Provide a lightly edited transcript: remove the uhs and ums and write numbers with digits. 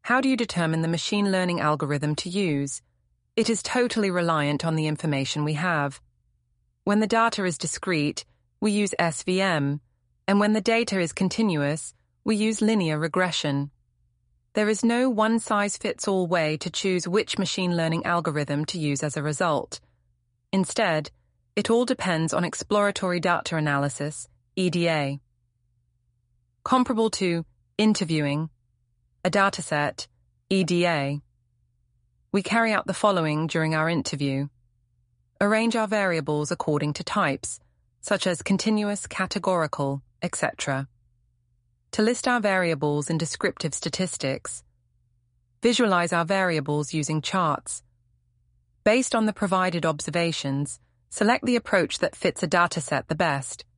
How do you determine the machine learning algorithm to use? It is totally reliant on the information we have. When the data is discrete, we use SVM, and when the data is continuous, we use linear regression. There is no one-size-fits-all way to choose which machine learning algorithm to use as a result. Instead, it all depends on exploratory data analysis, EDA. Comparable to interviewing, a dataset, EDA. We carry out the following during our interview. Arrange our variables according to types, such as continuous, categorical, etc. To list our variables in descriptive statistics. Visualize our variables using charts. Based on the provided observations, select the approach that fits a dataset the best.